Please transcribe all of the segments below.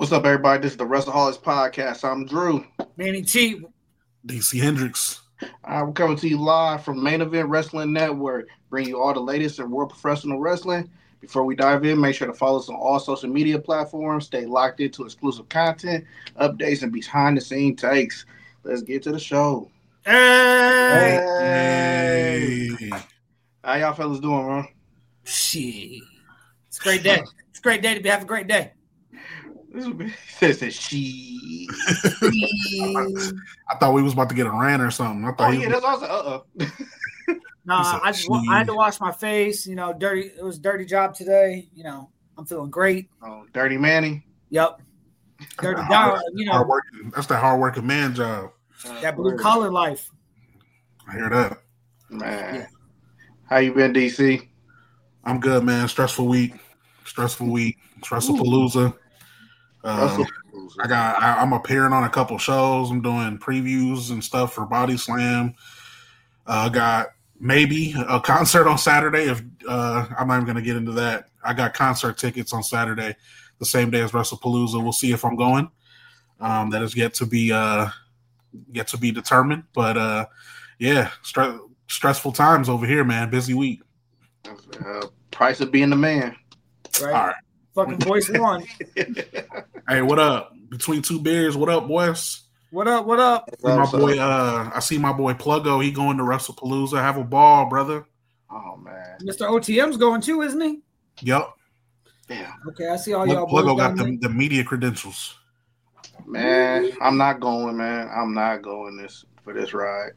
What's up, everybody? This is the WrestleHolics Podcast. I'm Drew. Manny T. DC Hendricks. We're coming to you live from Main Event Wrestling Network, bring you all the latest in world professional wrestling. Before we dive in, make sure to follow us on all social media platforms. Stay locked into exclusive content, updates, and behind-the-scene takes. Let's get to the show. Hey! How y'all fellas doing, man? Shit. It's a great day. It's a great day to have a great day. This is she. I thought we was about to get a rant or something. I thought that's also No, I had to wash my face. You know, dirty. It was a dirty job today. You know, I'm feeling great. Oh, Dirty Manny. Yep. Dirty dog. You know, that's the hard working man job. That blue collar life. I hear that. Man, yeah. How you been, DC? I'm good, man. Stressful week. Stressful Palooza. I'm appearing on a couple shows. I'm doing previews and stuff for Body Slam. Got maybe a concert on Saturday. If I'm not even going to get into that. I got concert tickets on Saturday, the same day as WrestlePalooza. We'll see if I'm going. That is yet to be determined. But yeah, stressful times over here, man. Busy week. Price of being the man. Right. All right. Fucking voice one. Hey, what up? Between two beers, what up, boys? What up? What up? My boy, I see my boy Pluggo. He going to WrestlePalooza. Have a ball, brother. Oh man, Mr. OTM's going too, isn't he? Yep. Yeah. Okay, I see all y'all. Pluggo got the media credentials. Man, I'm not going, man. I'm not going for this ride.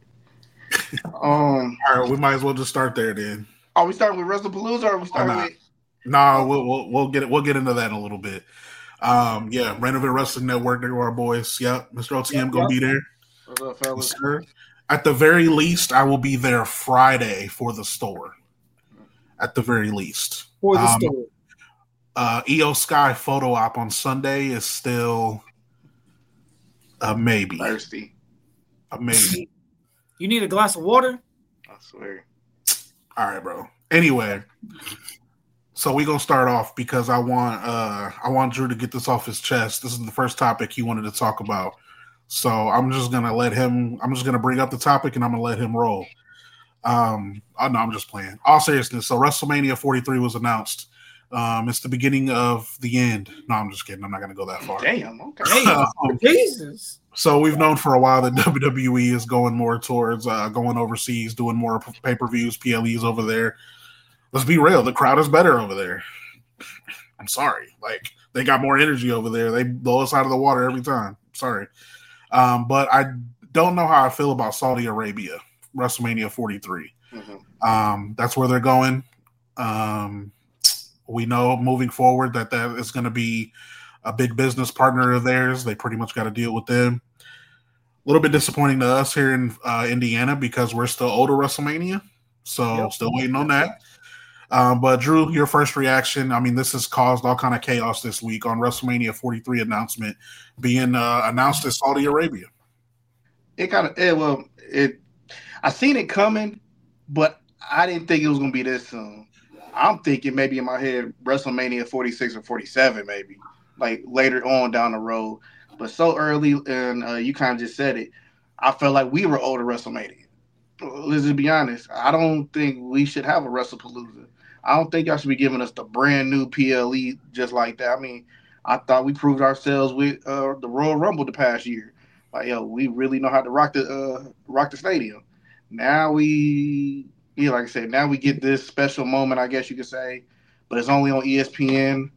All right, we might as well just start there then. Are we starting with WrestlePalooza or are we starting with? No, we'll get into that in a little bit. Yeah, Main Event Wrestling Network, there are our boys. Yep, Mr. OTM gonna be there. What's up, fellas? Yes, sir. At the very least, I will be there Friday for the store. At the very least. For the store. EO Sky photo op on Sunday is still a maybe. Thirsty. A maybe. You need a glass of water? I swear. All right, bro. Anyway. So we're gonna start off because I want Drew to get this off his chest. This is the first topic he wanted to talk about. So I'm just gonna bring up the topic and I'm gonna let him roll. No, I'm just playing. All seriousness, so WrestleMania 43 was announced. It's the beginning of the end. No, I'm just kidding. I'm not gonna go that far. Damn, okay. Jesus. So we've known for a while that WWE is going more towards going overseas, doing more pay-per-views, PLEs over there. Let's be real. The crowd is better over there. I'm sorry. Like, they got more energy over there. They blow us out of the water every time. Sorry. But I don't know how I feel about Saudi Arabia, WrestleMania 43. Mm-hmm. That's where they're going. We know moving forward that is going to be a big business partner of theirs. They pretty much got to deal with them. A little bit disappointing to us here in Indiana because we're still older WrestleMania. So Still waiting on that. But Drew, your first reaction, I mean, this has caused all kind of chaos this week on WrestleMania 43 announcement being announced in Saudi Arabia. I seen it coming, but I didn't think it was going to be this soon. I'm thinking maybe in my head WrestleMania 46 or 47 maybe, like later on down the road. But so early, and you kind of just said it, I felt like we were older WrestleMania. Let's just be honest. I don't think we should have a WrestlePalooza. I don't think y'all should be giving us the brand new PLE just like that. I mean, I thought we proved ourselves with the Royal Rumble the past year. Like, we really know how to rock the stadium. Now like I said, now we get this special moment, I guess you could say, but it's only on ESPN.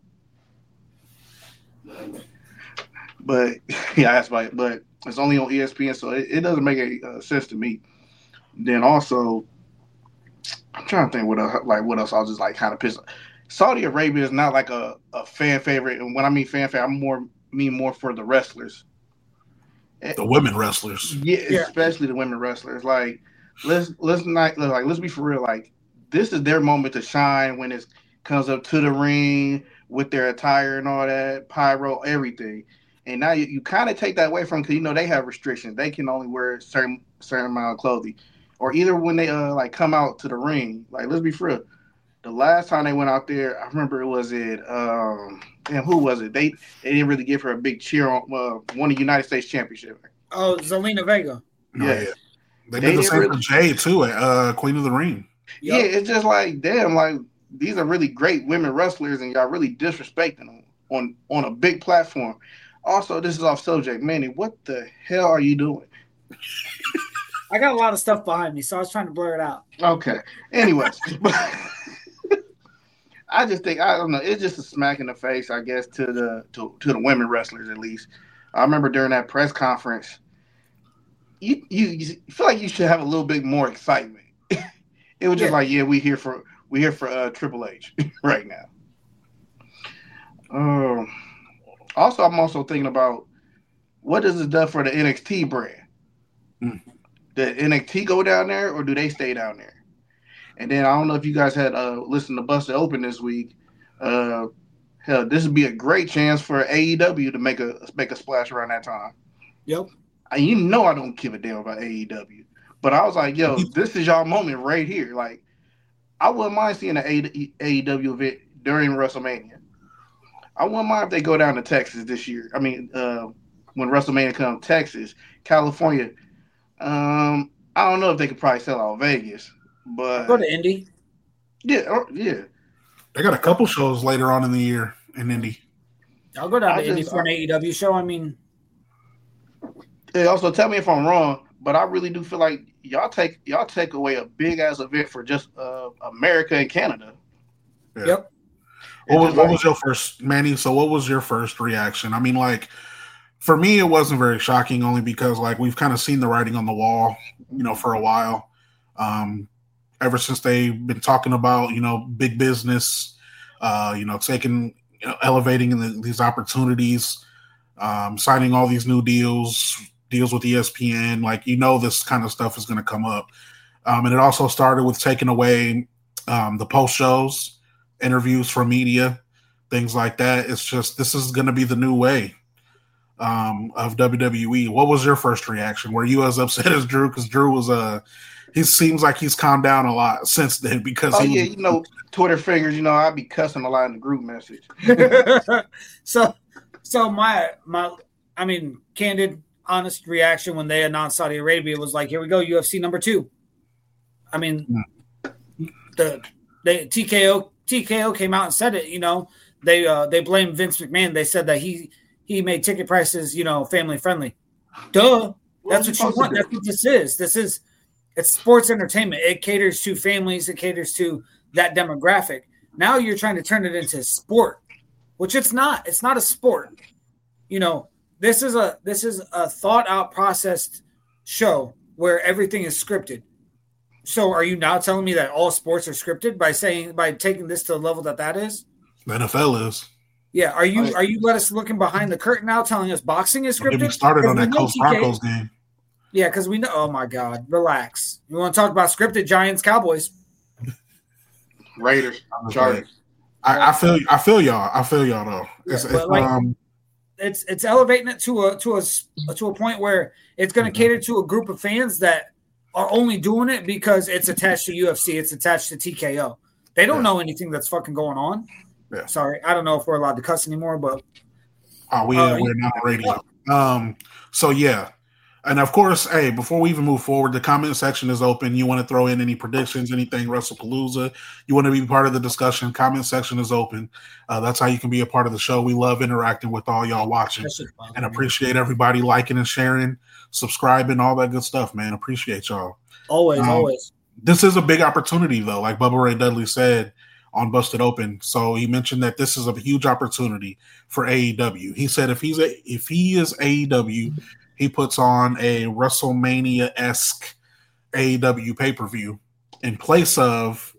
But yeah, that's right. But it's only on ESPN, so it doesn't make any sense to me. Then also, I'm trying to think what else I'll just like kind of piss. Saudi Arabia is not like a fan favorite, and when I mean fan favorite, I mean more for the wrestlers, the women wrestlers. Yeah, especially the women wrestlers. Like let's be for real. Like this is their moment to shine when it comes up to the ring with their attire and all that pyro, everything. And now you kind of take that away from because they have restrictions. They can only wear a certain amount of clothing. Or either when they come out to the ring, like let's be for real, the last time they went out there, I remember it was who was it? They didn't really give her a big cheer on won the United States Championship. Oh, Zelina Vega. Yes. Yeah. They did the same for Jay too at Queen of the Ring. Yep. Yeah, it's just like, damn, like these are really great women wrestlers, and y'all really disrespecting them on a big platform. Also, this is off subject, Manny. What the hell are you doing? I got a lot of stuff behind me, so I was trying to blur it out. Okay. Anyways, I just think, I don't know, it's just a smack in the face, I guess, to the women wrestlers at least. I remember during that press conference, you feel like you should have a little bit more excitement. It was just like, yeah, we here for Triple H right now. Also, I'm also thinking about what does it do for the NXT brand? Did NXT go down there or do they stay down there? And then I don't know if you guys had listened to Busted Open this week. Hell, this would be a great chance for AEW to make a splash around that time. Yep. You know I don't give a damn about AEW, but I was like, yo, this is y'all moment right here. Like, I wouldn't mind seeing an AEW event during WrestleMania. I wouldn't mind if they go down to Texas this year. I mean, when WrestleMania comes, Texas, California. I don't know if they could probably sell out Vegas, but go to Indy. Yeah. They got a couple shows later on in the year in Indy. I'll go down to Indy for an AEW show. I mean, also tell me if I'm wrong, but I really do feel like y'all take away a big ass event for just America and Canada. Yeah. Yep. What was your first, Manny? So what was your first reaction? I mean, like, for me, it wasn't very shocking, only because like we've kind of seen the writing on the wall, for a while. Ever since they've been talking about, big business, taking, elevating these opportunities, signing all these new deals with ESPN, like, this kind of stuff is going to come up. And it also started with taking away the post shows, interviews from media, things like that. It's just, this is going to be the new way of WWE. What was your first reaction? Were you as upset as Drew? Because Drew was he seems like he's calmed down a lot since then because Twitter fingers, I'd be cussing a lot in the group message. So my I mean, candid, honest reaction when they announced Saudi Arabia was like, here we go, UFC number 2. I mean, TKO came out and said it, they blamed Vince McMahon. They said that he made ticket prices, family friendly. Duh. That's what you want. That's what this is. It's sports entertainment. It caters to families. It caters to that demographic. Now you're trying to turn it into sport, which it's not. It's not a sport. This is a thought out, processed show where everything is scripted. So are you now telling me that all sports are scripted by taking this to the level that is? The NFL is. Yeah. Are you let us looking behind the curtain now telling us boxing is scripted? We started on that Colts Broncos game. Yeah, because we know. Oh my God, relax. You want to talk about scripted? Giants, Cowboys, Raiders, Chargers. I feel y'all. I feel y'all though. It's elevating it to a point where it's going to cater to a group of fans that are only doing it because it's attached to UFC. It's attached to TKO. They don't know anything that's fucking going on. Yeah. Sorry, I don't know if we're allowed to cuss anymore, but we're not on radio. So yeah. And of course, hey, before we even move forward, the comment section is open. You want to throw in any predictions, anything WrestlePalooza, you want to be part of the discussion, comment section is open. That's how you can be a part of the show. We love interacting with all y'all watching and appreciate everybody liking and sharing, subscribing, all that good stuff, man. Appreciate y'all. Always. This is a big opportunity, though, like Bubba Ray Dudley said on Busted Open. So he mentioned that this is a huge opportunity for AEW. He said if he is AEW, he puts on a WrestleMania-esque AEW pay-per-view in place of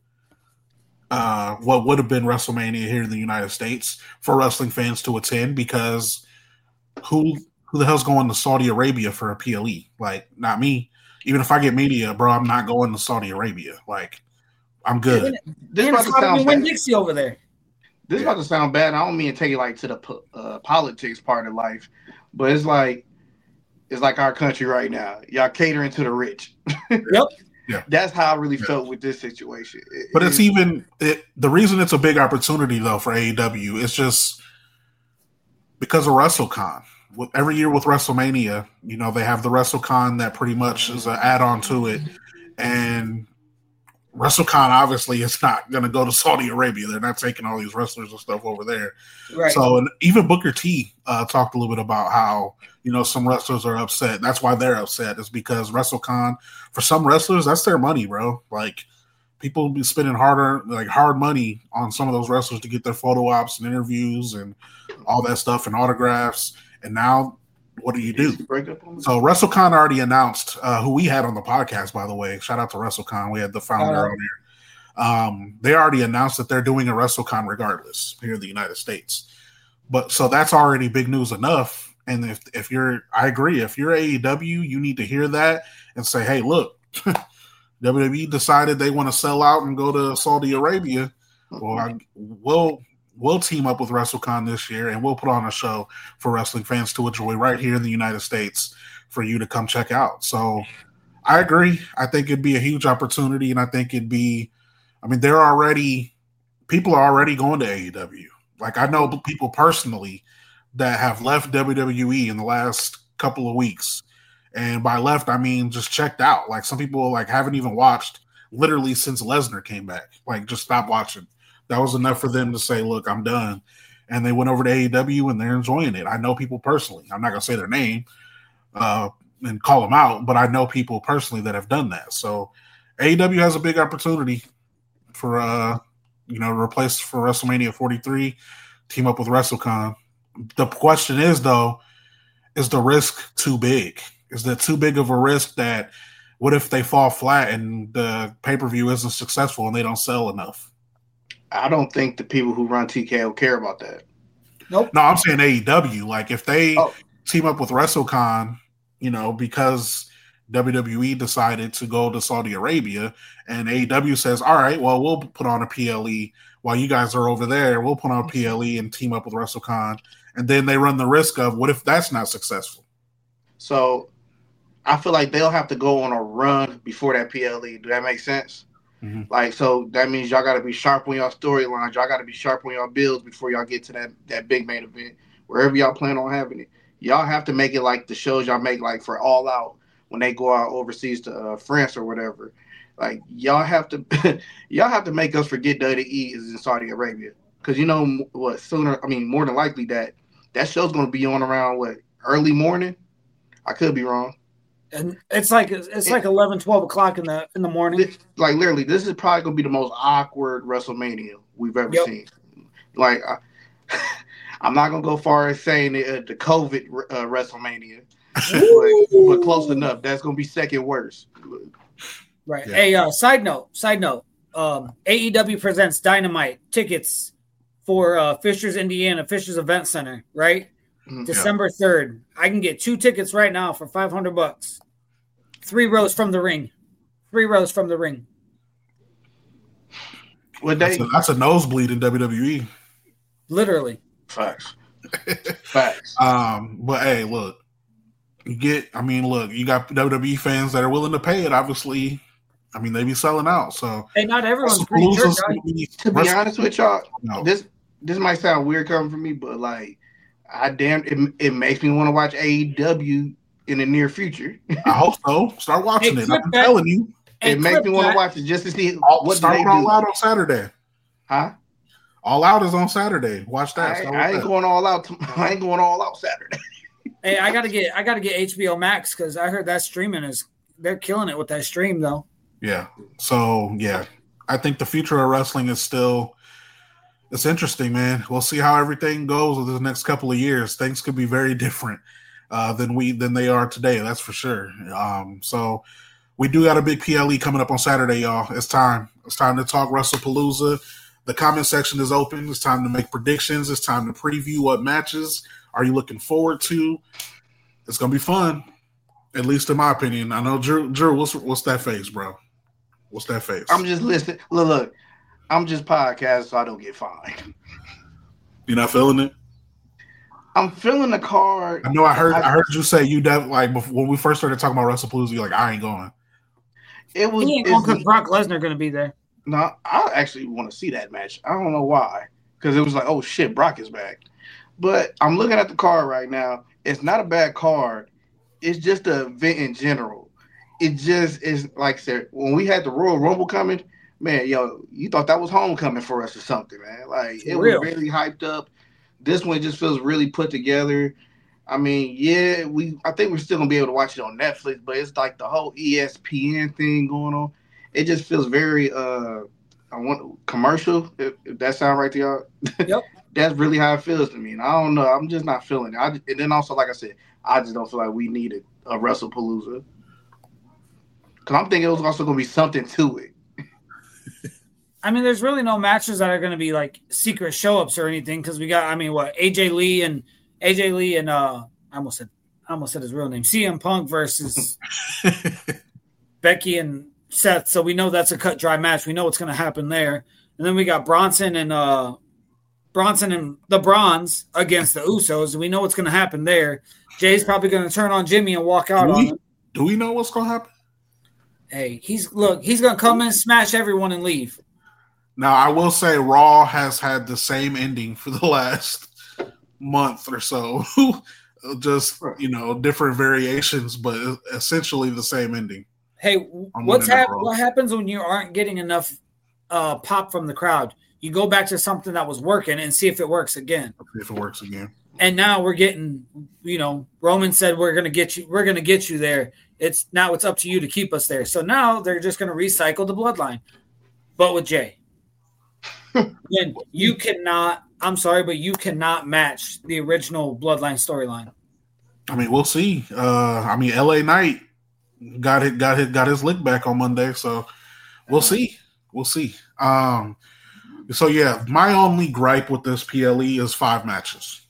what would have been WrestleMania here in the United States for wrestling fans to attend, because who the hell's going to Saudi Arabia for a PLE? Like, not me. Even if I get media, bro, I'm not going to Saudi Arabia. Like, I'm good. This about to sound bad. Dixie over there. This about to sound bad. I don't mean to take it like to the politics part of life, but it's like our country right now. Y'all catering to the rich. Yep. That's how I really felt with this situation. But it's even the reason it's a big opportunity though for AEW is just because of WrestleCon. Every year with WrestleMania, you know, they have the WrestleCon that pretty much is an add-on to it, and WrestleCon obviously is not going to go to Saudi Arabia. They're not taking all these wrestlers and stuff over there. Right. So, and even Booker T talked a little bit about how, you know, some wrestlers are upset. That's why they're upset, is because WrestleCon, for some wrestlers, that's their money, bro. Like, people be spending hard money on some of those wrestlers to get their photo ops and interviews and all that stuff and autographs. And now, what do you do? So WrestleCon already announced, who we had on the podcast, by the way. Shout out to WrestleCon. We had the founder on here. They already announced that they're doing a WrestleCon regardless here in the United States. But so that's already big news enough. And I agree. If you're AEW, you need to hear that and say, hey, look, WWE decided they want to sell out and go to Saudi Arabia. Well, we'll team up with WrestleCon this year, and we'll put on a show for wrestling fans to enjoy right here in the United States for you to come check out. So I agree. I think it'd be a huge opportunity, and I think people are already going to AEW. Like, I know people personally that have left WWE in the last couple of weeks. And by left, I mean just checked out. Like, some people haven't even watched literally since Lesnar came back. Like, just stopped watching. That was enough for them to say, look, I'm done. And they went over to AEW and they're enjoying it. I know people personally. I'm not going to say their name and call them out, but I know people personally that have done that. So AEW has a big opportunity for, replace for WrestleMania 43, team up with WrestleCon. The question is, though, is the risk too big? Is that too big of a risk that what if they fall flat and the pay-per-view isn't successful and they don't sell enough? I don't think the people who run TKO care about that. Nope. No, I'm saying AEW. Like, if they team up with WrestleCon, you know, because WWE decided to go to Saudi Arabia, and AEW says, all right, well, we'll put on a PLE while you guys are over there. We'll put on a PLE and team up with WrestleCon. And then they run the risk of, what if that's not successful? So I feel like they'll have to go on a run before that PLE. Do that make sense? Mm-hmm. Like, so that means y'all got to be sharp on y'all storylines. Y'all got to be sharp on y'all builds before y'all get to that big main event, wherever y'all plan on having it. Y'all have to make it like the shows y'all make, like for All Out when they go out overseas to France or whatever. Like, y'all have to make us forget WWE is in Saudi Arabia, because you know what? More than likely that show's going to be on around early morning. I could be wrong. And it's like 11, 12 o'clock in the morning. Like, literally, this is probably going to be the most awkward WrestleMania we've ever seen. Like, I'm not going to go far as saying the COVID WrestleMania, but close enough. That's going to be second worst. Right. Yeah. Hey, side note. AEW presents Dynamite tickets for Fishers, Indiana, Fishers Event Center, right? December 3rd. I can get 2 tickets right now for $500. 3 rows from the ring. That's a nosebleed in WWE. Literally. Facts. But hey, look. You got WWE fans that are willing to pay it, obviously. I mean, they be selling out. So hey, not everyone's pretty sure. To be honest with y'all, this might sound weird coming from me, but like, it makes me want to watch AEW in the near future. I hope so. Start watching it. I'm telling you. It makes me want to watch it just to see what start they do. All Out on Saturday. Huh? All Out is on Saturday. Watch that. I ain't going all out. I ain't going all out Saturday. Hey, I gotta get HBO Max because I heard that streaming they're killing it with that stream though. Yeah. So yeah, I think the future of wrestling is still. It's interesting, man. We'll see how everything goes over the next couple of years. Things could be very different than they are today. That's for sure. So we do got a big PLE coming up on Saturday, y'all. It's time. It's time to talk WrestlePalooza. The comment section is open. It's time to make predictions. It's time to preview what matches are you looking forward to. It's gonna be fun, at least in my opinion. I know Drew. What's that face, bro? What's that face? I'm just listening. Look. I'm just podcasting so I don't get fined. You're not feeling it? I'm feeling the card. I know. I heard you say you when we first started talking about WrestlePalooza, you're like, I ain't going. It was. He ain't going because Brock Lesnar going to be there. No, I actually want to see that match. I don't know why, because it was like, oh shit, Brock is back. But I'm looking at the card right now. It's not a bad card. It's just an event in general. It just is like I said, when we had the Royal Rumble coming, man, yo, you thought that was homecoming for us or something, man. Like it was really hyped up. This one just feels really put together. I mean, yeah, I think we're still gonna be able to watch it on Netflix, but it's like the whole ESPN thing going on. It just feels very I want commercial. If that sound right to y'all? Yep. That's really how it feels to me. And I don't know. I'm just not feeling it. And then also, like I said, I just don't feel like we needed a WrestlePalooza. Because I'm thinking it was also going to be something to it. I mean, there's really no matches that are going to be like secret show-ups or anything. Because we got, AJ Lee and I almost said his real name, CM Punk versus Becky and Seth. So we know that's a cut dry match. We know what's going to happen there. And then we got Bronson and the Bronze against the Usos. We know what's going to happen there. Jay's probably going to turn on Jimmy and walk out on him. Do we know what's going to happen? Hey, he's going to come in, smash everyone, and leave. Now, I will say Raw has had the same ending for the last month or so. Just, different variations, but essentially the same ending. Hey, what happens when you aren't getting enough pop from the crowd? You go back to something that was working and see if it works again. And now we're getting, Roman said we're gonna get you there. It's up to you to keep us there. So now they're just gonna recycle the bloodline. But with Jay. And you cannot match the original bloodline storyline. I mean, we'll see. LA Knight got his lick back on Monday, so we'll see. So yeah, my only gripe with this PLE is 5 matches.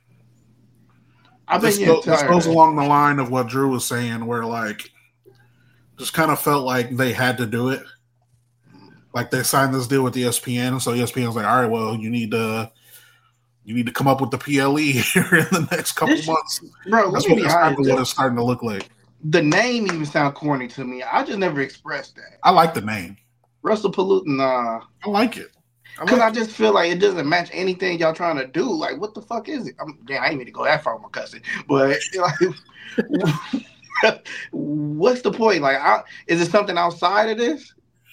This goes along the line of what Drew was saying, where like just kind of felt like they had to do it. Like they signed this deal with ESPN, and so ESPN was like, all right, well, you need to come up with the PLE here in the next couple months. Bro, that's what it's starting to look like. The name even sounds corny to me. I just never expressed that. I like the name. WrestlePalooza, nah. I like it. Because I just feel like it doesn't match anything y'all trying to do. Like, what the fuck is it? I ain't mean to go that far with my cousin. But, like, what's the point? Like, is it something outside of this?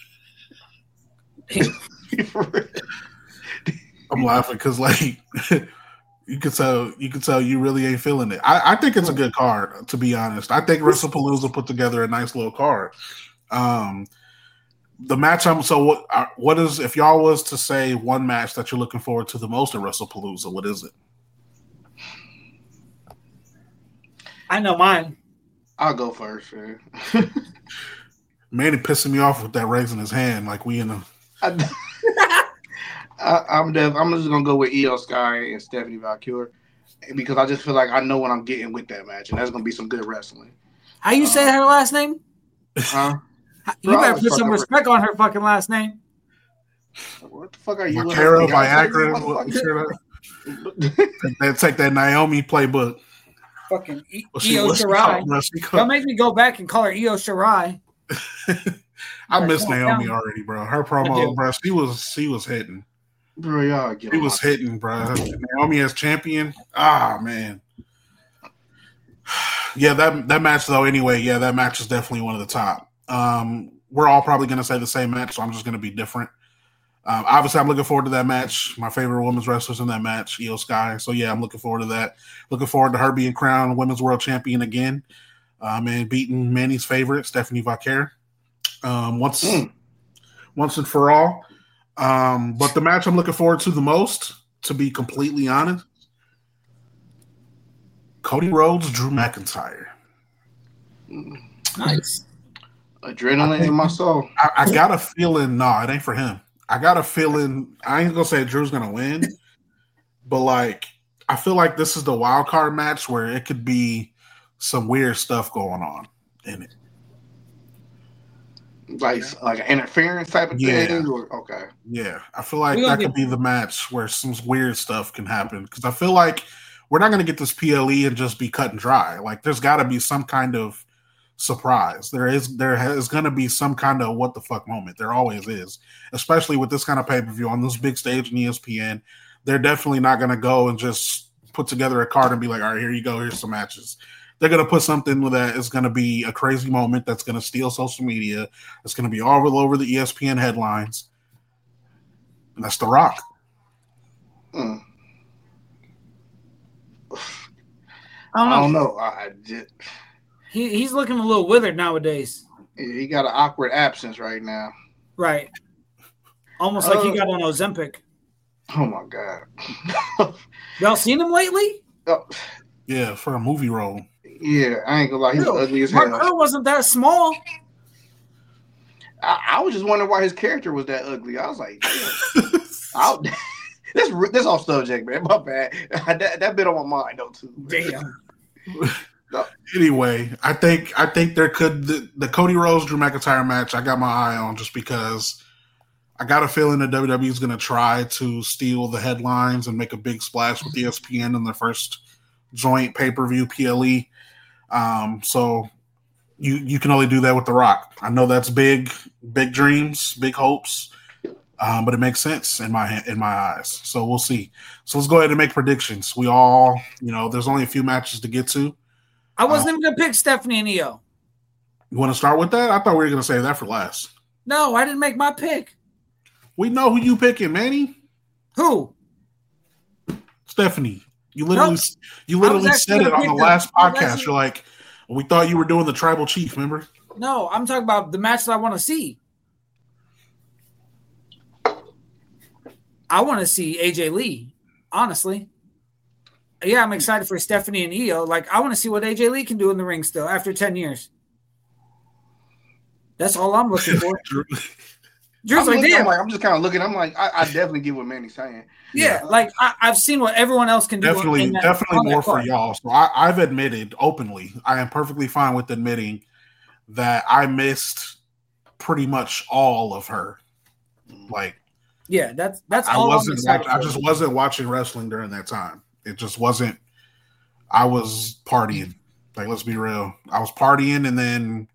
I'm laughing because, like, you can tell you really ain't feeling it. I think it's a good card, to be honest. I think WrestlePalooza put together a nice little card. The match what is, if y'all was to say one match that you're looking forward to the most at WrestlePalooza, what is it? I know mine. I'll go first, man. Manny pissing me off with that raising his hand like we in a I'm just gonna go with Io Sky and Stephanie Valkyrie because I just feel like I know what I'm getting with that match, and that's gonna be some good wrestling. How you say her last name? Huh? You better put some respect on her fucking last name. What the fuck are you? Viagra. Take that Naomi playbook. Fucking Io Shirai. Don't make me go back and call her Io Shirai. I miss Naomi already, bro. Her promo, bro, she was hitting. Bro, y'all he was hitting, bro. Naomi as champion. Ah, man. Yeah, that match though. Anyway, yeah, that match is definitely one of the top. We're all probably going to say the same match, so I'm just going to be different. Obviously, I'm looking forward to that match. My favorite women's wrestlers in that match, Io Sky. So yeah, I'm looking forward to that. Looking forward to her being crowned women's world champion again, and beating Manny's favorite, Stephanie Valkyrie, once and for all. But the match I'm looking forward to the most, to be completely honest, Cody Rhodes, Drew McIntyre. Nice. Adrenaline in my soul. I got a feeling, no, it ain't for him. I got a feeling, I ain't gonna say Drew's gonna win, but like, I feel like this is the wild card match where it could be some weird stuff going on in it. Like an interference type of thing? Okay. Yeah, I feel like that could be the match where some weird stuff can happen. Because I feel like we're not going to get this PLE and just be cut and dry. Like, there's got to be some kind of surprise. There is going to be some kind of what the fuck moment. There always is, especially with this kind of pay-per-view on this big stage in ESPN. They're definitely not going to go and just put together a card and be like, all right, here you go. Here's some matches. They're going to put something that is going to be a crazy moment that's going to steal social media. It's going to be all over the ESPN headlines. And that's The Rock. I don't know. He's looking a little withered nowadays. He got an awkward absence right now. Right. Almost like he got on Ozempic. Oh, my God. Y'all seen him lately? Yeah, for a movie role. Yeah, I ain't gonna lie. He's ugly as hell. Mark Kerr wasn't that small. I was just wondering why his character was that ugly. I was like, this off subject, man. My bad. That bit on my mind, though, too. Damn. Anyway, I think there could the Cody Rhodes Drew McIntyre match. I got my eye on just because I got a feeling that WWE is going to try to steal the headlines and make a big splash with ESPN in their first joint pay-per-view PLE. So you can only do that with The Rock. I know that's big dreams, big hopes, but it makes sense in my eyes. So we'll see. So let's go ahead and make predictions. We all, there's only a few matches to get to. I wasn't even gonna pick Stephanie and Io. You want to start with that? I thought we were gonna save that for last. No, I didn't make my pick. We know who you picking, Manny. Who? Stephanie. You literally said it on the last podcast. You're like, we thought you were doing the tribal chief, remember? No, I'm talking about the match that I want to see. I want to see AJ Lee, honestly. Yeah, I'm excited for Stephanie and Io. Like, I want to see what AJ Lee can do in the ring still after 10 years. That's all I'm looking for. Drew's like, damn. I'm just kind of looking. I'm like, I definitely get what Manny's saying. Yeah, like I've seen what everyone else can do. Definitely more for y'all. So I've admitted openly, I am perfectly fine with admitting that I missed pretty much all of her. Like, yeah, that's all. I just wasn't watching wrestling during that time. It just wasn't. I was partying. Like, let's be real. I was partying, and then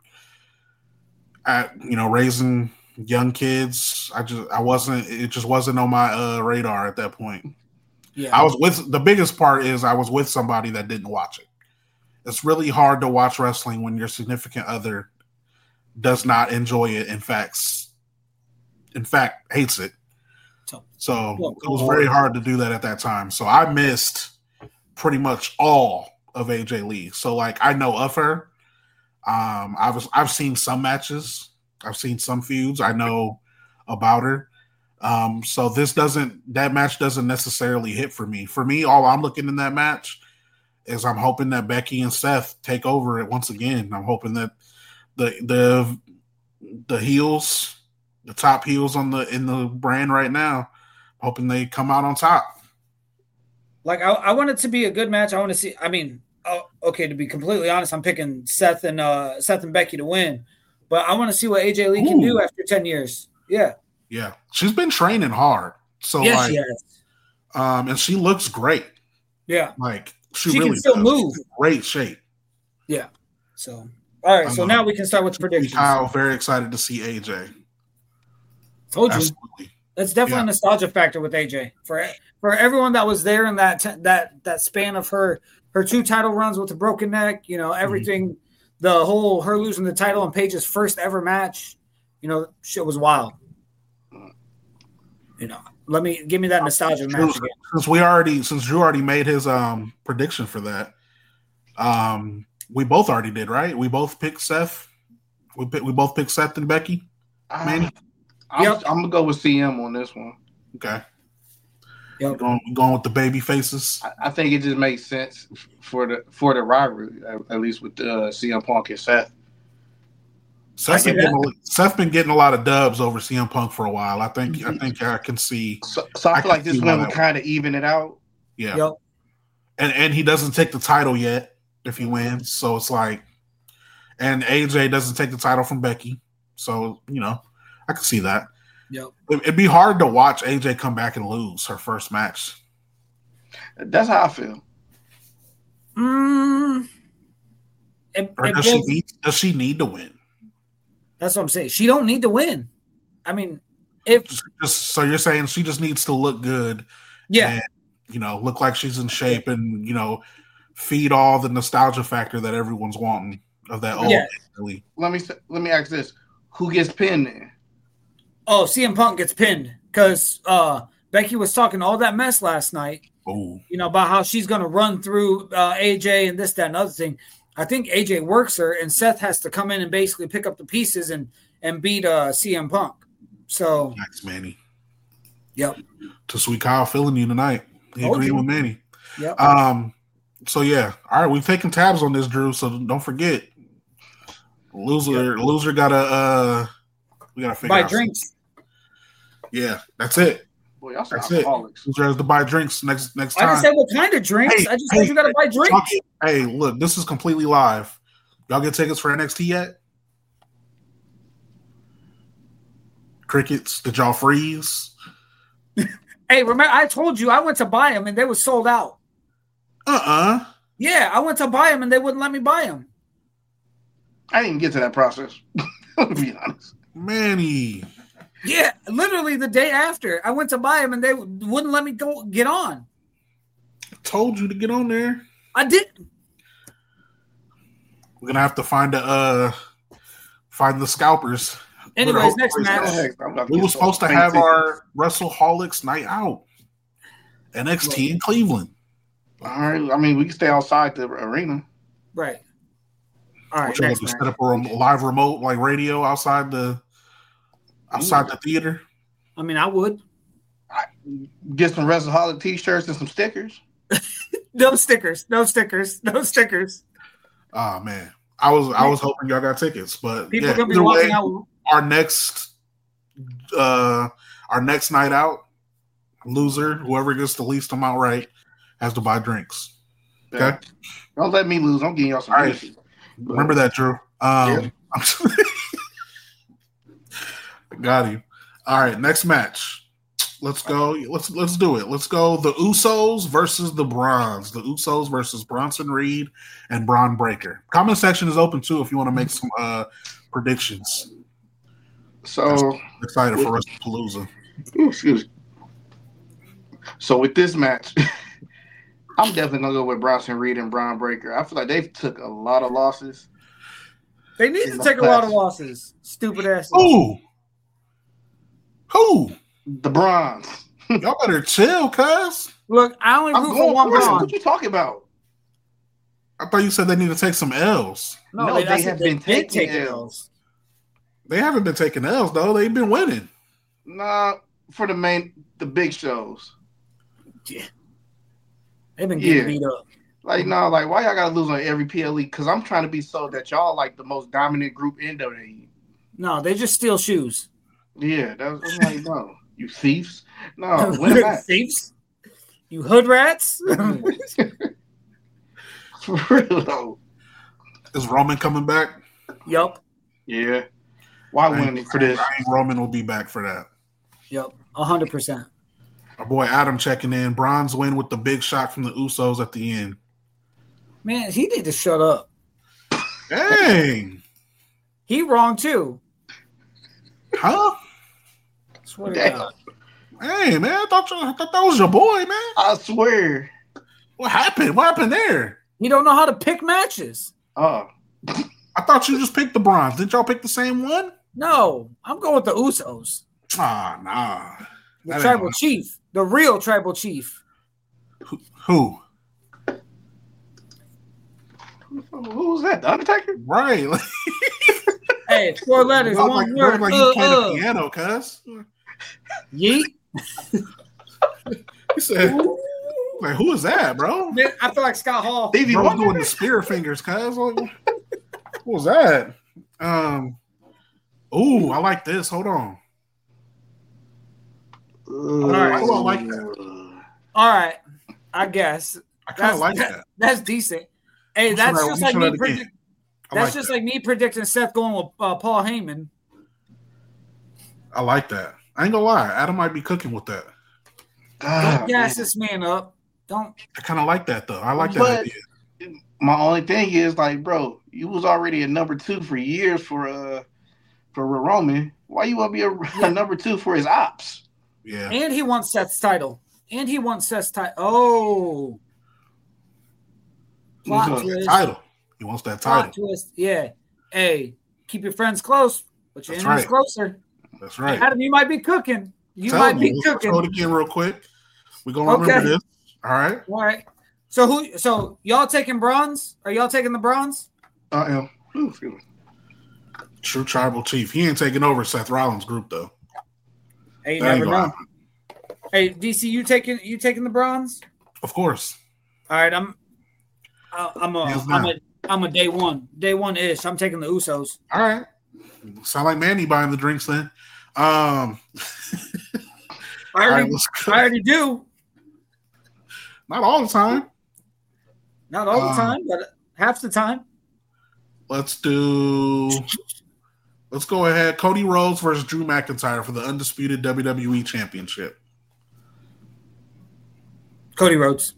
raising young kids. It just wasn't on my radar at that point. Yeah. The biggest part is I was with somebody that didn't watch it. It's really hard to watch wrestling when your significant other does not enjoy it. In fact, hates it. So it was very hard to do that at that time. So I missed pretty much all of AJ Lee. So like, I know of her. I've seen some matches. I've seen some feuds. I know about her. So that match doesn't necessarily hit for me. For me, all I'm looking in that match is I'm hoping that Becky and Seth take over it once again. I'm hoping that the heels, the top heels in the brand right now, hoping they come out on top. Like, I want it to be a good match. I want to see. I mean, okay, to be completely honest, I'm picking Seth and Becky to win. But I want to see what AJ Lee can do after 10 years. Yeah. Yeah. She's been training hard. So yes, she has. And she looks great. Yeah. Like, she really can still move. Great shape. Yeah. So, all right. So now we can start with the predictions. Kyle, very excited to see AJ. Told you. Absolutely. That's definitely a nostalgia factor with AJ. For everyone that was there in that span of her 2 title runs with the broken neck, everything. Mm-hmm. The whole her losing the title in Paige's first ever match, shit was wild. Give me that nostalgia match again. Since Drew already made his prediction for that, we both already did, right? We both picked Seth. We both picked Seth and Becky. Manny? I'm gonna go with CM on this one. Okay. Yep. Going with the baby faces. I think it just makes sense for the rivalry, at least with CM Punk and Seth. Seth been getting a lot of dubs over CM Punk for a while. I think I can see. So I feel like this one would kind of even it out. Yeah. Yep. And he doesn't take the title yet if he wins, so it's like, and AJ doesn't take the title from Becky, so I can see that. Yep. It'd be hard to watch AJ come back and lose her first match. That's how I feel. Or does she need to win? That's what I'm saying. She don't need to win. I mean, if so you're saying she just needs to look good, yeah, and, look like she's in shape, and feed all the nostalgia factor that everyone's wanting of that old. Really. Let me ask this: who gets pinned then? Oh, CM Punk gets pinned because Becky was talking all that mess last night. Oh, about how she's going to run through AJ and this, that, and other thing. I think AJ works her, and Seth has to come in and basically pick up the pieces and beat CM Punk. So, thanks, Manny. Yep. To Sweet Kyle feeling you tonight. He agreed with Manny. Yep. So yeah, all right, we've taken tabs on this, Drew. So don't forget, loser gotta we gotta figure buy out drinks. Yeah, that's it. Boy, y'all that's alcoholics. Loser has to buy drinks next time. I just said what kind of drinks. I just said you gotta buy drinks. Hey, look, this is completely live. Y'all get tickets for NXT yet? Crickets? Did y'all freeze? Hey, remember I told you I went to buy them and they were sold out. Yeah, I went to buy them and they wouldn't let me buy them. I didn't even get to that process. To be honest, Manny. Yeah, literally the day after I went to buy them and they wouldn't let me get on. I told you to get on there. I did. We're gonna have to find the scalpers. Anyways, next match. We were supposed to have our WrestleHolics night out. NXT in Cleveland. All right. I mean, we can stay outside the arena. Right. All right. Next match. Set up a live remote like radio outside the theater. I mean, I would. Get some WrestleHolic t-shirts and some stickers. No stickers. Oh man. I was hoping y'all got tickets, but people gonna be walking out. Our next night out, loser, whoever gets the least amount right, has to buy drinks. Okay, yeah. Don't let me lose. I'm getting y'all some. Right. Remember that, Drew. Yeah. Got you. All right, next match. Let's go. Let's do it. Let's go. The Usos versus the Bronze. The Usos versus Bronson Reed and Braun Breaker. Comment section is open too if you want to make some predictions. So excited for WrestlePalooza. Excuse me. So with this match, I'm definitely gonna go with Bronson Reed and Braun Breaker. I feel like they've took a lot of losses. They need to take a lot of losses. Stupid asses. Who? The Bronze. Y'all better chill, cuz. Look, I only root for one Braun. What you talking about? I thought you said they need to take some L's. No, they have been taking L's. They haven't been taking L's though. They've been winning. Nah, for the big shows. Yeah. They've been getting beat up. Like, why y'all gotta lose on every PLE? Because I'm trying to be sold that y'all like the most dominant group in WWE. No, they just steal shoes. Yeah, that's like, no. You thieves? No, win that. Thieves? You hood rats? For real though. Is Roman coming back? Yup. Yeah. Why win for this? I think Roman will be back for that. Yep, 100%. Our boy Adam checking in. Braun's win with the big shot from the Usos at the end. Man, he need to shut up. Dang. He wrong too. Huh? Swear to God. Hey, man, I thought that was your boy, man. I swear. What happened? What happened there? You don't know how to pick matches. Oh. I thought you just picked the Bronze. Didn't y'all pick the same one? No, I'm going with the Usos. Nah. The tribal chief. The real tribal chief. Who? Who was that? The Undertaker? Right. Hey, 4 letters, one word. Like you playing the piano, cuz. Yeet. He said, like, who is that, bro? Man, I feel like Scott Hall. Bro was doing the spear fingers, cuz. What was that? Ooh, I like this. Hold on. All right. I like that. All right. I guess. I kind of like that. That's decent. Hey, that's just like me predicting. That's just like me predicting Seth going with Paul Heyman. I like that. I ain't gonna lie. Adam might be cooking with that. Don't gas this man up. Don't. I kind of like that though. I like that idea. My only thing is like, bro, you was already a number 2 for years for Roman. Why you want to be a number 2 for his ops? Yeah. And he wants Seth's title. Oh. Plot twist. Title. He wants that title. Plot twist. Yeah. Hey, keep your friends close, but your enemies closer. That's right. Hey, Adam, you might be cooking. Let's throw it again real quick. We're gonna remember this. All right. So y'all taking bronze? Are y'all taking the bronze? I am. True tribal chief. He ain't taking over Seth Rollins' group though. Hey, you never know. Hey, DC, you taking the bronze? Of course. All right, I'm a day one ish. I'm taking the Usos. All right. Sound like Manny buying the drinks then. I already do. Not all the time. Not all the time, but half the time. Let's go ahead. Cody Rhodes versus Drew McIntyre for the undisputed WWE Championship. Cody Rhodes.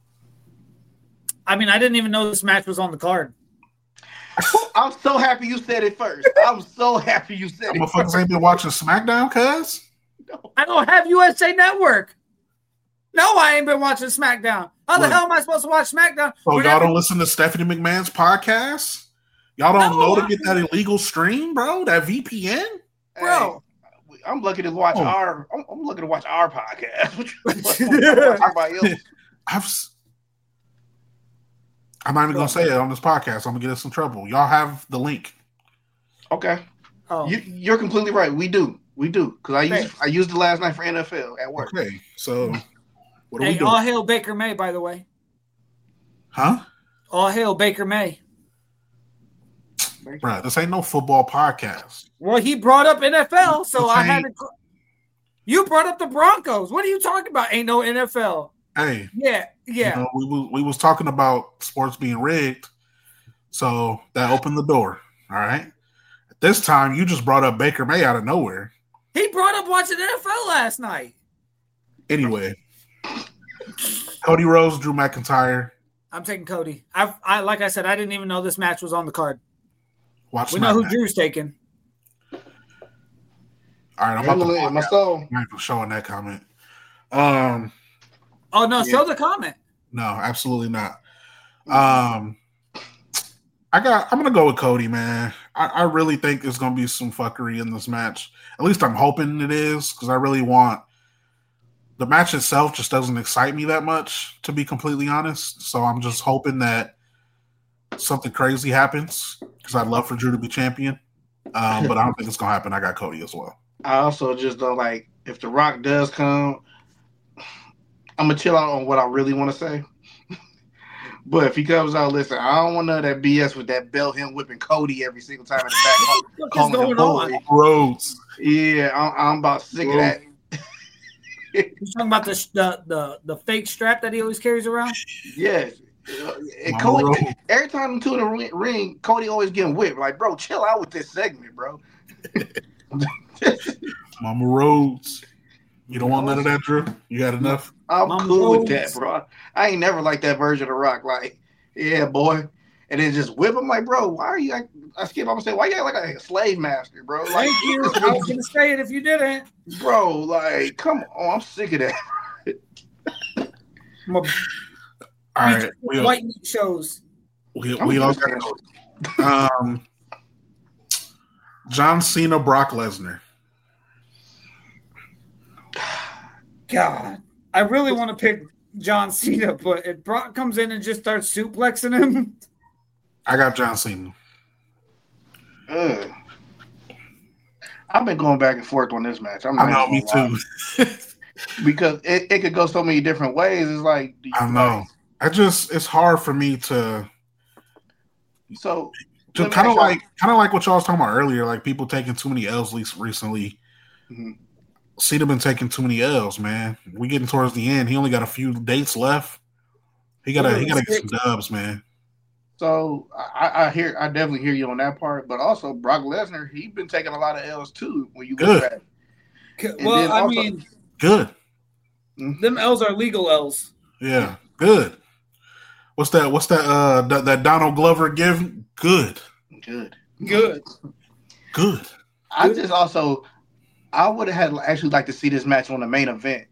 I mean, I didn't even know this match was on the card. I'm so happy you said it first. I'm so happy you said it first. Motherfuckers ain't been watching SmackDown, cuz? No. I don't have USA Network. No, I ain't been watching SmackDown. How the hell am I supposed to watch SmackDown? So y'all don't listen to Stephanie McMahon's podcast? Y'all don't know to get that illegal stream, bro? That VPN? Bro. Hey, I'm looking to watch our podcast. I'm not even gonna say it on this podcast. I'm gonna get us in trouble. Y'all have the link. Okay. Oh. You're completely right. We do. Because I used it last night for NFL at work. Okay. So what are we doing? All hail Baker May, by the way. Huh? All hail Baker May. Bro, this ain't no football podcast. Well, he brought up NFL, so I had to. You brought up the Broncos. What are you talking about? Ain't no NFL. Hey. Yeah. You know, we was talking about sports being rigged, so that opened the door. All right. This time, you just brought up Baker May out of nowhere. He brought up watching NFL last night. Anyway, Cody Rhodes, Drew McIntyre. I'm taking Cody. I like I said, I didn't even know this match was on the card. We know who Drew's taking. All right, I'm about to showing that comment. Oh no, show the comment. No, absolutely not. I'm gonna go with Cody, man. I really think there's gonna be some fuckery in this match. At least I'm hoping it is, because I really want the match itself just doesn't excite me that much, to be completely honest. So I'm just hoping that something crazy happens, because I'd love for Drew to be champion. But I don't think it's gonna happen. I got Cody as well. I also just don't like, if The Rock does come, I'm gonna chill out on what I really want to say. But if he comes out, listen, I don't want none of that BS with that belt him whipping Cody every single time in the back. Calling him boy. Rhodes. Yeah, I'm about sick of that. You talking about the fake strap that he always carries around? Yes. Cody, every time I'm to the ring, Cody always getting whipped. Like, bro, chill out with this segment, bro. Mama Rhodes. You don't want none of that, Drew? You got enough? I'm cool with that, bro. I ain't never liked that version of Rock. Like, yeah, boy. And then just whip him like, bro, why are you like, I skip up and say, why you act like a slave master, bro? Like, thank you. I was going to say it if you didn't. Bro, like, come on. I'm sick of that. All right. White meat shows. We all got John Cena, Brock Lesnar. God, I really want to pick John Cena, but if Brock comes in and just starts suplexing him, I got John Cena. I've been going back and forth on this match. I know, me too. Because it could go so many different ways. It's like, I know. It's hard for me to. So kind of like what y'all was talking about earlier, like people taking too many L's recently. Mm-hmm. Cena been taking too many L's, man. We getting towards the end. He only got a few dates left. He gotta get some dubs, man. So I definitely hear you on that part, but also Brock Lesnar, he's been taking a lot of L's too. When you go back, well, I mean, good. Them L's are legal L's. Yeah, good. What's that? That Donald Glover give? Good. I just also, I would have had actually like to see this match on the main event.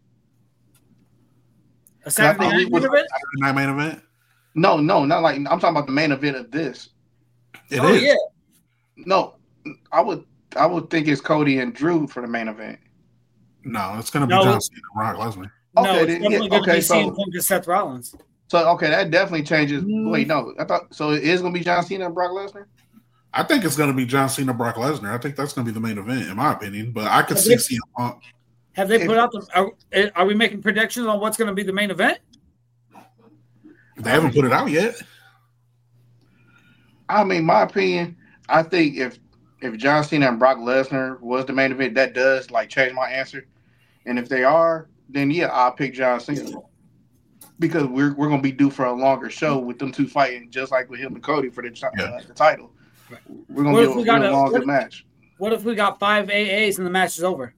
A Saturday night main event? Saturday night main event? No, not like I'm talking about the main event of this. It is. Yeah. No, I would think it's Cody and Drew for the main event. No, it's going to be John Cena and Brock Lesnar. No, it's definitely going to be CM Punk and Seth Rollins. So okay, that definitely changes. Wait, no, I thought so. It is going to be John Cena and Brock Lesnar. I think it's going to be John Cena, Brock Lesnar. I think that's going to be the main event, in my opinion. But I could see CM Punk. Have they put out are we making predictions on what's going to be the main event? They haven't put it out yet. I mean, my opinion, I think if John Cena and Brock Lesnar was the main event, that does like change my answer. And if they are, then yeah, I'll pick John Cena. Because we're going to be due for a longer show with them two fighting, just like with him and Cody for the title. We're going to get a longer match. What if we got 5 AAs and the match is over?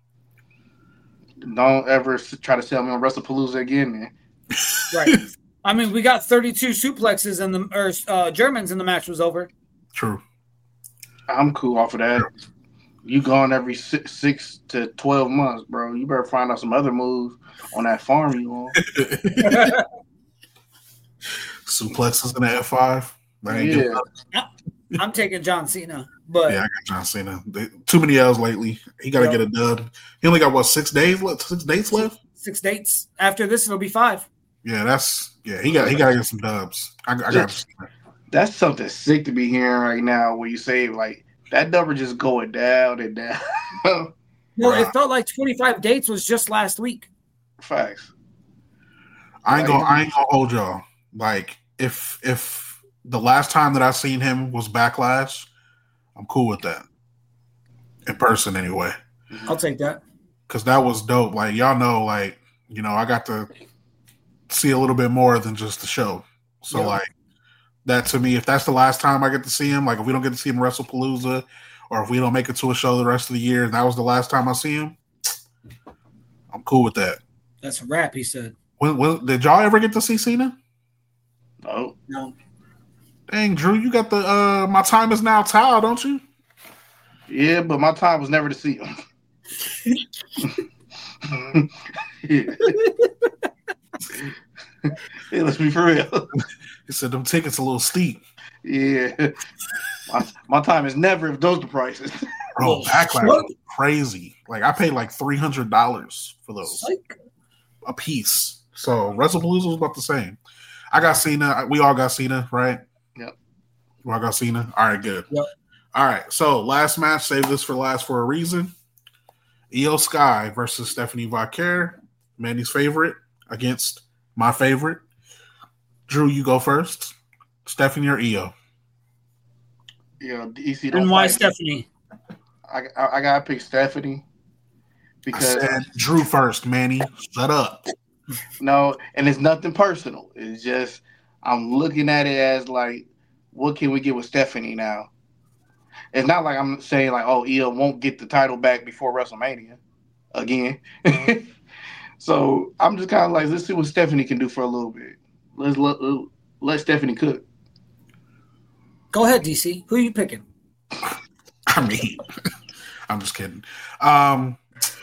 Don't ever try to sell me on WrestlePalooza again, man. Right. I mean, we got 32 suplexes and Germans and the match was over. True. I'm cool off of that. Sure. You gone every 6 to 12 months, bro. You better find out some other moves on that farm you on. Suplexes in the F5. I'm taking John Cena. But yeah, I got John Cena. Too many L's lately. He got to get a dub. He only got, 6 days left? 6 dates left? 6 dates. After this, it'll be 5. Yeah, he got to get some dubs. I got That's something sick to be hearing right now where you say, like, that number just going down and down. Well, it felt like 25 dates was just last week. Facts. I ain't gonna hold y'all. Like, if the last time that I seen him was Backlash, I'm cool with that. In person, anyway. I'll take that. Because that was dope. Like, y'all know, like, you know, I got to see a little bit more than just the show. So, like, that to me, if that's the last time I get to see him, like if we don't get to see him WrestlePalooza, or if we don't make it to a show the rest of the year, and that was the last time I see him, I'm cool with that. That's a wrap, he said. When did y'all ever get to see Cena? No. Dang, Drew, you got the My Time Is Now towel, don't you? Yeah, but my time was never to see him. Hey, let's be for real. He said them tickets a little steep. Yeah. My time is never if those the prices. Bro, Backlash was crazy. Like I paid like $300 for those a piece. So WrestlePalooza was about the same. I got Cena. We all got Cena, right? Yep. We all got Cena. All right, good. Yep. All right. So last match, save this for last for a reason. Io Sky versus Stephanie Vaquer, Manny's favorite, against my favorite. Drew, you go first. Stephanie or Io? Yeah, EC and why Stephanie? I gotta pick Stephanie because I said Drew first. Manny, shut up. No, and it's nothing personal. It's just I'm looking at it as like, what can we get with Stephanie now? It's not like I'm saying like, oh, Io won't get the title back before WrestleMania again. So I'm just kind of like, let's see what Stephanie can do for a little bit. Let's let Stephanie cook. Go ahead, DC. Who are you picking? I mean, I'm just kidding. I'm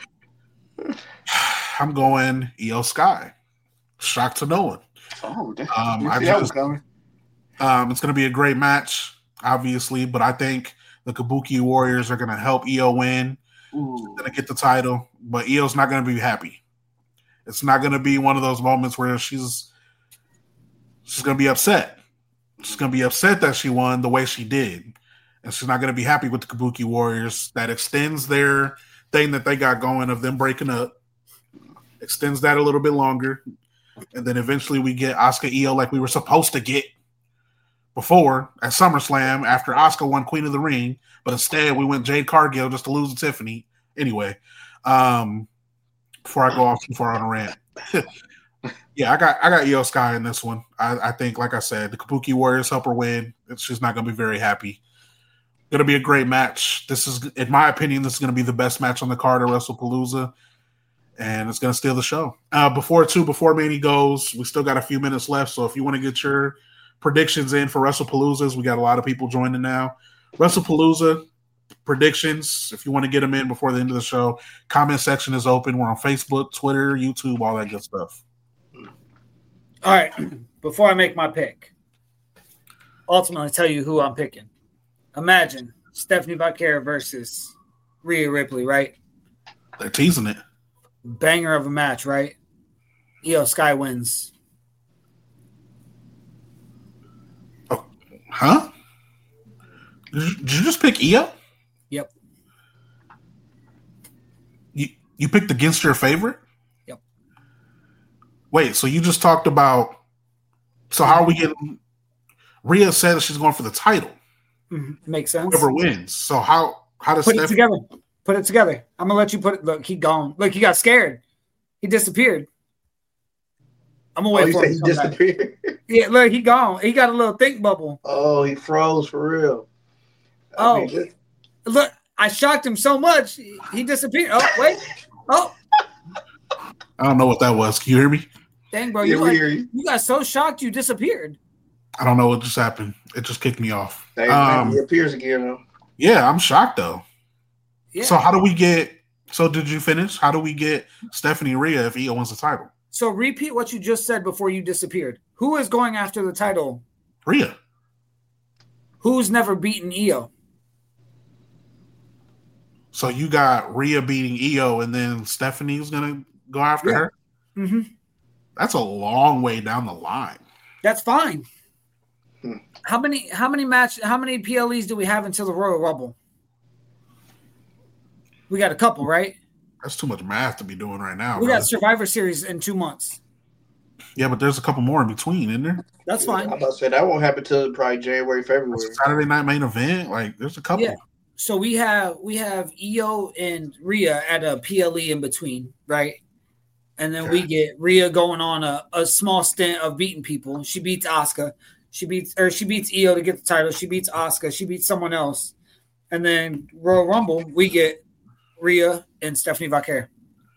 going Io Sky. Shock to no one. Oh, it's going to be a great match, obviously, but I think the Kabuki Warriors are going to help Io win. She's going to get the title, but Io's not going to be happy. It's not going to be one of those moments where she's going to be upset. She's going to be upset that she won the way she did. And she's not going to be happy with the Kabuki Warriors. That extends their thing that they got going of them breaking up. Extends that a little bit longer. And then eventually we get Asuka Io like we were supposed to get before at SummerSlam after Asuka won Queen of the Ring. But instead we went Jade Cargill just to lose to Tiffany. Anyway, before I go off too far on a rant. Yeah, I got Io Sky in this one. I think, like I said, the Kabuki Warriors help her win. She's not going to be very happy. Going to be a great match. This is, in my opinion, this is going to be the best match on the card of WrestlePalooza. and it's going to steal the show. Before Manny goes, we still got a few minutes left. So if you want to get your predictions in for WrestlePaloozas, we got a lot of people joining now. WrestlePalooza predictions, if you want to get them in before the end of the show, comment section is open. We're on Facebook, Twitter, YouTube, all that good stuff. All right. Before I make my pick, ultimately tell you who I'm picking. Imagine Stephanie Vaquera versus Rhea Ripley, right? They're teasing it. Banger of a match, right? Io Sky wins. Oh, huh? Did you just pick Io? Yep. You picked against your favorite? Yep. Wait, so you just talked about... So how are we getting... Rhea said that she's going for the title. Mm-hmm. Makes sense. Whoever wins. So how does Put it together? Put it together. I'm going to let you put it. Look, he gone. Look, he got scared. He disappeared. I'm going to wait for him to come disappeared? Back. Yeah, look, he gone. He got a little think bubble. Oh, he froze for real. Look, I shocked him so much. He disappeared. Oh, wait. Oh. I don't know what that was. Can you hear me? Dang, bro. Yeah, You got so shocked you disappeared. I don't know what just happened. It just kicked me off. He appears again, though. Yeah, I'm shocked, though. Yeah. So how do we get... So did you finish? How do we get Stephanie Rhea if Io wins the title? So repeat what you just said before you disappeared. Who is going after the title? Rhea. Who's never beaten Io? So you got Rhea beating Io, and then Stephanie's going to go after her? Mm-hmm. That's a long way down the line. That's fine. How many PLEs do we have until the Royal Rumble? We got a couple, right? That's too much math to be doing right now. We got Survivor Series in 2 months. Yeah, but there's a couple more in between, isn't there? That's fine. I'm about to say that won't happen till probably January, February. Saturday night main event. Like, there's a couple. Yeah. So we have Io and Rhea at a PLE in between, right? And then we get Rhea going on a small stint of beating people. She beats Asuka. She beats Io to get the title. She beats Asuka. She beats someone else. And then Royal Rumble, we get Rhea and Stephanie Vaquera.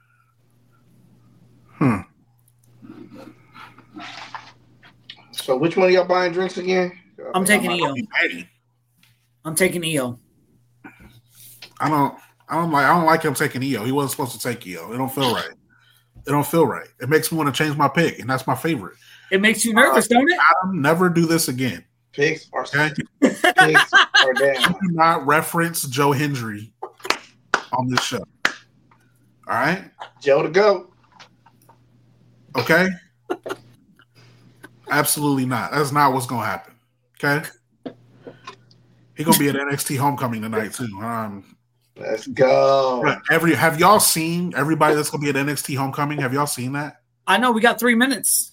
So which one of y'all buying drinks again? I'm taking Io. I'm taking Io. I don't like him taking Io. He wasn't supposed to take Io. It don't feel right. It makes me want to change my pick, and that's my favorite. It makes you nervous, don't it? Adam, never do this again. Picks are okay? Picks are down. Do not reference Joe Hendry on this show. All right? Joe to go. Okay? Absolutely not. That's not what's going to happen. Okay? He's going to be at NXT Homecoming tonight, too. Let's go. Have y'all seen everybody that's going to be at NXT Homecoming? Have y'all seen that? I know. We got 3 minutes.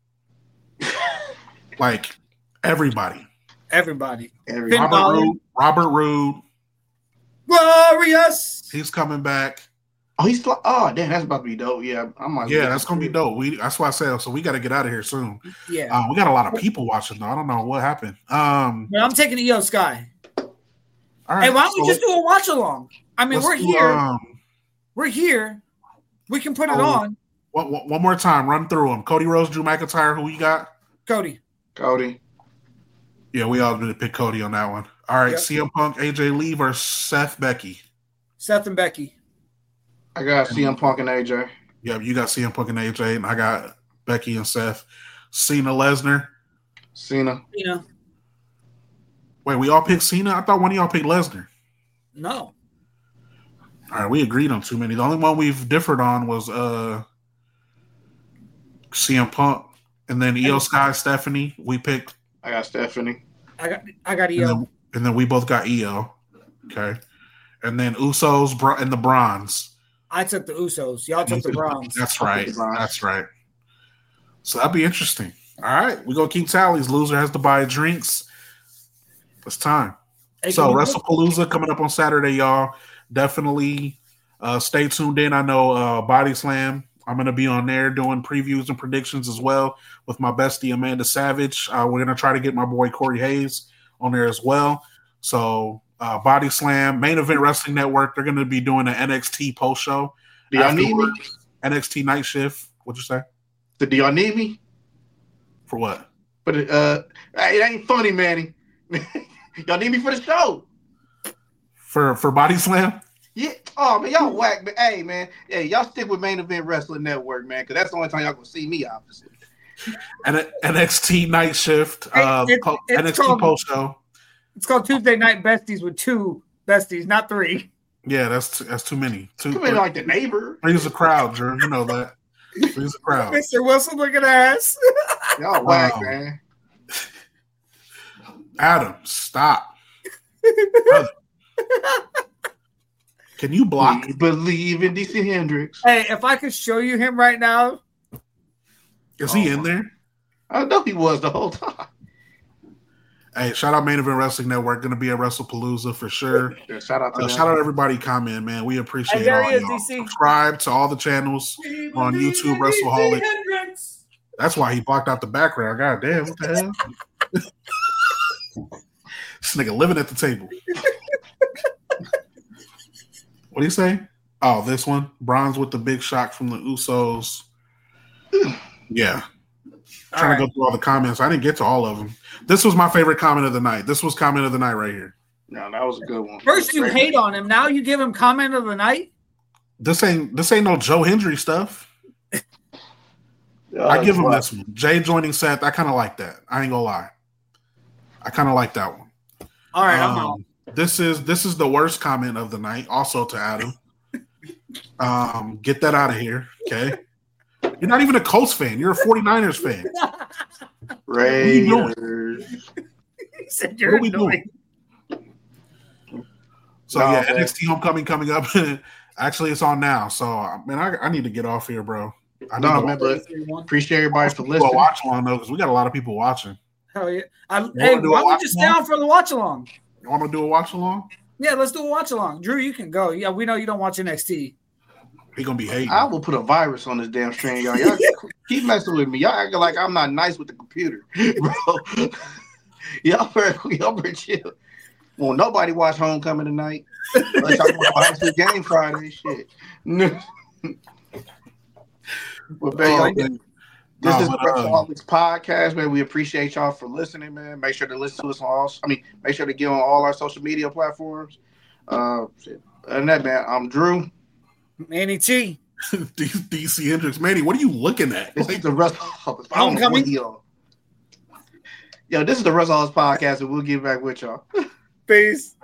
Like, everybody. Robert Roode. Glorious. He's coming back. Oh, damn, that's about to be dope. Yeah, that's gonna be dope. That's why I said so. We got to get out of here soon. Yeah, we got a lot of people watching though. I don't know what happened. I'm taking Io Sky. All right, hey, why don't we just do a watch along? I mean, we're here. We're here. We can put it on. One more time. Run through them. Cody Rhodes, Drew McIntyre. Who you got? Cody. Yeah, we all did pick Cody on that one. All right, yep. CM Punk, AJ Lee versus Seth and Becky. I got CM Punk and AJ. Yeah, you got CM Punk and AJ, and I got Becky and Seth. Cena, Lesnar. Cena. Wait, we all picked Cena? I thought one of y'all picked Lesnar. No. All right, we agreed on too many. The only one we've differed on was CM Punk. And then Io Sky, Stephanie, we picked. I got Stephanie. I got Io. And then we both got Io. Okay. And then Usos and the Bronze. I took the Usos. Y'all took the Bronze. That's right. That's right. So that'd be interesting. All right. We're going to keep tallies. Loser has to buy drinks. It's time. Hey, so WrestlePalooza coming up on Saturday, y'all. Definitely stay tuned in. I know Body Slam. I'm going to be on there doing previews and predictions as well with my bestie, Amanda Savage. We're going to try to get my boy Corey Hayes on there as well. So Body Slam, Main Event Wrestling Network, they're going to be doing an NXT post show. Do y'all need me? NXT Night Shift. What'd you say? So do y'all need me? For what? But it ain't funny, Manny. Y'all need me for the show. For Body Slam? Yeah. Oh man, y'all whack. But hey, man, y'all stick with Main Event Wrestling Network, man, because that's the only time y'all gonna see me, obviously. And NXT Night Shift, NXT Post Show. It's called Tuesday Night Besties with 2 besties, not 3. Yeah, that's too many. Too many like the neighbor. Three's a crowd, Drew. You know that. Three's a crowd. Mr. Wilson looking ass. Y'all whack, man. Adam, stop. Can you block? We believe in DC Hendricks. Hey, if I could show you him right now. Is he in there? I know he was the whole time. Hey, shout out Main Event Wrestling Network. Going to be at WrestlePalooza for sure. Yeah, shout out everybody comment, man. We appreciate there all he is, y'all. DC. Subscribe to all the channels on YouTube, WrestleHolic. That's why he blocked out the background. God damn, what the hell? This nigga living at the table. What do you say? Oh, this one. Bronze with the big shock from the Usos. Yeah. Trying to go through all the comments. I didn't get to all of them. This was my favorite comment of the night. This was comment of the night right here. No, that was a good one. First you hate on him. Now you give him comment of the night? This ain't no Joe Hendry stuff. I give him this one. Jay joining Seth. I kind of like that. I ain't gonna lie. I kind of like that one. All right, I'm out. This is the worst comment of the night. Also to Adam. Get that out of here. Okay. You're not even a Colts fan. You're a 49ers fan. Raiders. He said you're annoying. So yeah, NXT Homecoming coming up. Actually, it's on now. So man, I need to get off here, bro. Appreciate everybody for listening. Watch along though, because we got a lot of people watching. Hell yeah! Hey, why don't we just stay on for the watch along? You want to do a watch along? Yeah, let's do a watch along. Drew, you can go. Yeah, we know you don't watch NXT. He gonna be hating. I will put a virus on this damn stream, y'all. Y'all keep messing with me. Y'all acting like I'm not nice with the computer, bro. y'all chill. Well, nobody watch Homecoming tonight. Let's talk about High School Game Friday. Shit. Well, man, this is the WrestleHolics podcast, man. We appreciate y'all for listening, man. Make sure to listen to us on make sure to get on all our social media platforms. Other than that, man, I'm Drew. Manny T. DC Hendricks. Manny, what are you looking at? This is the WrestleHolics. Homecoming. Yo, this is the WrestleHolics podcast, and we'll get back with y'all. Peace.